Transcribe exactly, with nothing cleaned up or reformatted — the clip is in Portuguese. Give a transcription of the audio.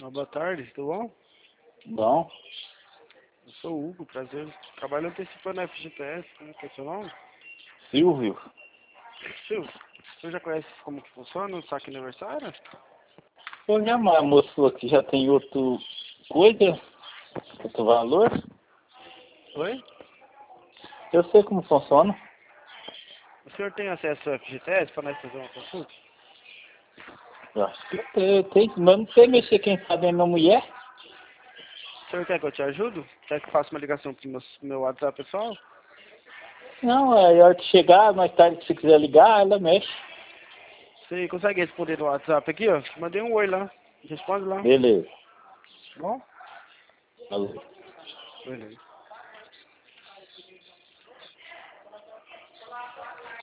Uma boa tarde, tudo bom? Bom, Eu sou o Hugo, prazer. Trabalho antecipando na F G T S, como que é seu nome? Silvio. Silvio, você já conhece como que funciona o saque aniversário? Eu já, mas a moça falou que já tem outro coisa, outro valor. Oi? Eu sei como funciona. O senhor tem acesso ao F G T S para nós fazer uma consulta? Eu acho que eu tenho, eu tenho, mas não sei mexer, quem sabe é minha mulher. O senhor quer que eu te ajude? Quer que eu faça uma ligação pro meu, meu WhatsApp pessoal? Não, é a hora que chegar, mais tarde, se quiser ligar, ela mexe. Você consegue responder no WhatsApp aqui, ó? Mandei um oi lá. Responde lá. Beleza. Tá bom? Falou. Beleza.